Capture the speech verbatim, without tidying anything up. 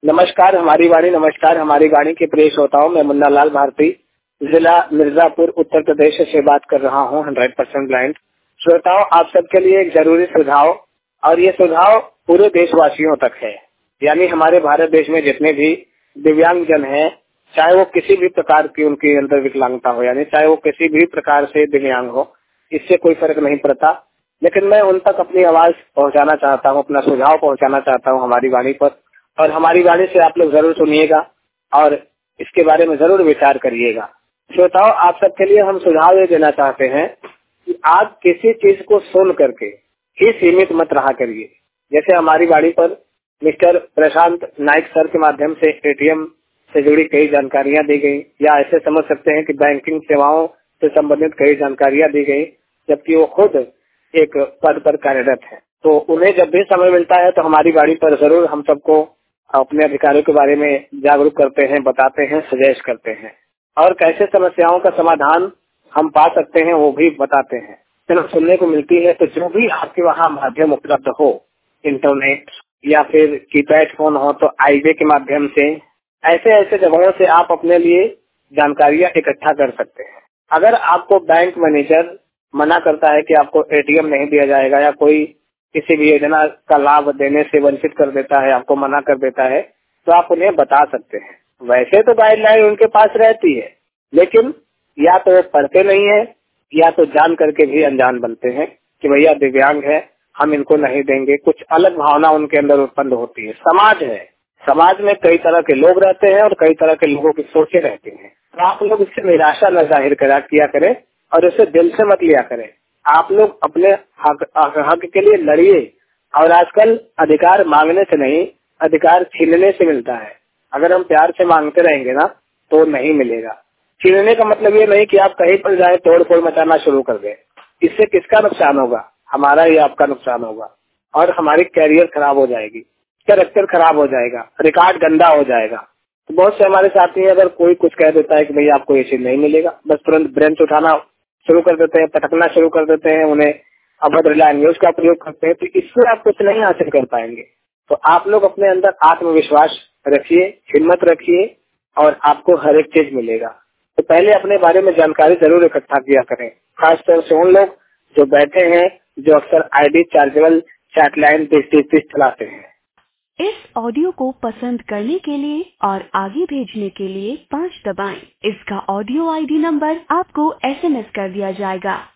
नमस्कार हमारी वाणी नमस्कार हमारी वाणी के प्रिय श्रोताओं, मैं मुन्ना लाल भारती जिला मिर्जापुर उत्तर प्रदेश से बात कर रहा हूँ। हंड्रेड परसेंट ब्लाइंड श्रोताओं, आप सबके लिए एक जरूरी सुझाव, और ये सुझाव पूरे देशवासियों तक है। यानी हमारे भारत देश में जितने भी दिव्यांग जन हैं, चाहे वो किसी भी प्रकार की उनके अंदर विकलांगता हो, यानी चाहे वो किसी भी प्रकार से दिव्यांग हो, इससे कोई फर्क नहीं पड़ता। लेकिन मैं उन तक अपनी आवाज पहुंचाना चाहता हूं, अपना सुझाव पहुंचाना चाहता हूं हमारी वाणी पर, और हमारी वाणी से आप लोग जरूर सुनिएगा और इसके बारे में जरूर विचार करिएगा। श्रोताओं, आप सबके लिए हम सुझाव ये देना चाहते हैं कि आप किसी चीज को सुन करके ही सीमित मत रहा करिए। जैसे हमारी वाणी पर मिस्टर प्रशांत नाइक सर के माध्यम से एटीएम से जुड़ी कई जानकारियां दी गई, या ऐसे समझ सकते हैं कि बैंकिंग सेवाओं से संबंधित कई जानकारियां दी गई, जबकि वो खुद एक पद पर कार्यरत है। तो उन्हें जब भी समय मिलता है तो हमारी वाणी पर जरूर हम सबको अपने अधिकारों के बारे में जागरूक करते हैं, बताते हैं, सजेस्ट करते हैं, और कैसे समस्याओं का समाधान हम पा सकते हैं वो भी बताते हैं। जब सुनने को मिलती है तो जो भी आपके वहाँ माध्यम उपलब्ध हो, इंटरनेट या फिर कीपैड फोन हो तो आईवे के माध्यम से, ऐसे ऐसे जगहों से आप अपने लिए जानकारियां इकट्ठा कर सकते हैं। अगर आपको बैंक मैनेजर मना करता है कि आपको एटीएम नहीं दिया जाएगा, या कोई किसी भी योजना का लाभ देने से वंचित कर देता है, आपको मना कर देता है, तो आप उन्हें बता सकते हैं। वैसे तो गाइडलाइन उनके पास रहती है, लेकिन या तो वो पढ़ते नहीं है, या तो जान करके भी अनजान बनते हैं कि भैया दिव्यांग है, हम इनको नहीं देंगे। कुछ अलग भावना उनके अंदर उत्पन्न होती है। समाज है, समाज में कई तरह के लोग रहते हैं और कई तरह के लोगों की सोचें रहती हैं। तो आप लोग इससे निराशा न जाहिर करा किया करें और इसे दिल से मत लिया करें। आप लोग अपने हक, हक के लिए लड़िए। और आजकल अधिकार मांगने से नहीं, अधिकार छीनने से मिलता है। अगर हम प्यार से मांगते रहेंगे ना तो नहीं मिलेगा। छीनने का मतलब ये नहीं कि आप कहीं पर जाए तोड़ फोड़ मचाना शुरू कर दें। इससे किसका नुकसान होगा? हमारा ही आपका नुकसान होगा, और हमारी कैरियर खराब हो जाएगी, कैरेक्टर खराब हो जाएगा, रिकॉर्ड गंदा हो जाएगा। तो बहुत से हमारे साथी हैं, अगर कोई कुछ कह देता है कि भैया आपको ये चीज नहीं मिलेगा, बस तुरंत ब्रेंच उठाना शुरू कर देते हैं, पटकना शुरू कर देते हैं, उन्हें अभद्र लैंग्वेज का प्रयोग करते हैं। तो इससे आप कुछ नहीं हासिल कर पाएंगे। तो आप लोग अपने अंदर आत्मविश्वास रखिए, हिम्मत रखिए, और आपको हर एक चीज मिलेगा। तो पहले अपने बारे में जानकारी जरूर इकट्ठा किया करें, खासतौर से उन लोग जो बैठे हैं, जो अक्सर आईडी चार्जेबल चैटलाइन तीस तीस तीस चलाते हैं। इस ऑडियो को पसंद करने के लिए और आगे भेजने के लिए पाँच दबाएं। इसका ऑडियो आईडी नंबर आपको एसएमएस कर दिया जाएगा।